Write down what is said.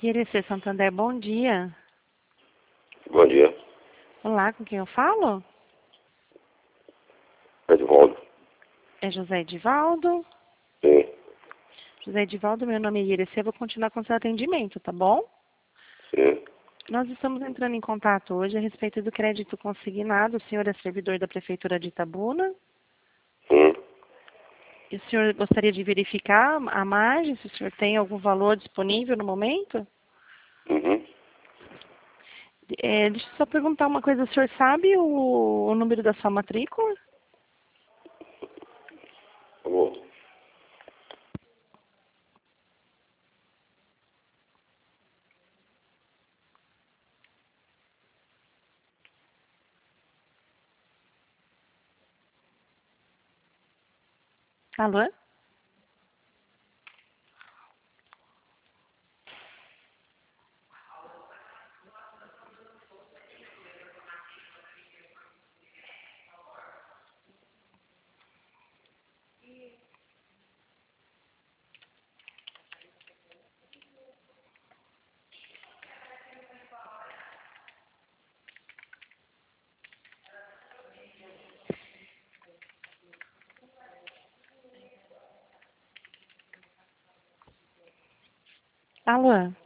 IRC Santander, bom dia. Bom dia. Olá, com quem eu falo? Edvaldo. É José Edivaldo. Sim, José Edivaldo, meu nome é IRC, vou continuar com seu atendimento, tá bom? sim. Nós estamos entrando em contato hoje a respeito do crédito consignado. O senhor é servidor da Prefeitura de Itabuna. E o senhor gostaria de verificar a margem, se o senhor tem algum valor disponível no momento? Uhum. Deixa eu só perguntar uma coisa. O senhor sabe o número da sua matrícula? Alô? Alô? Alô?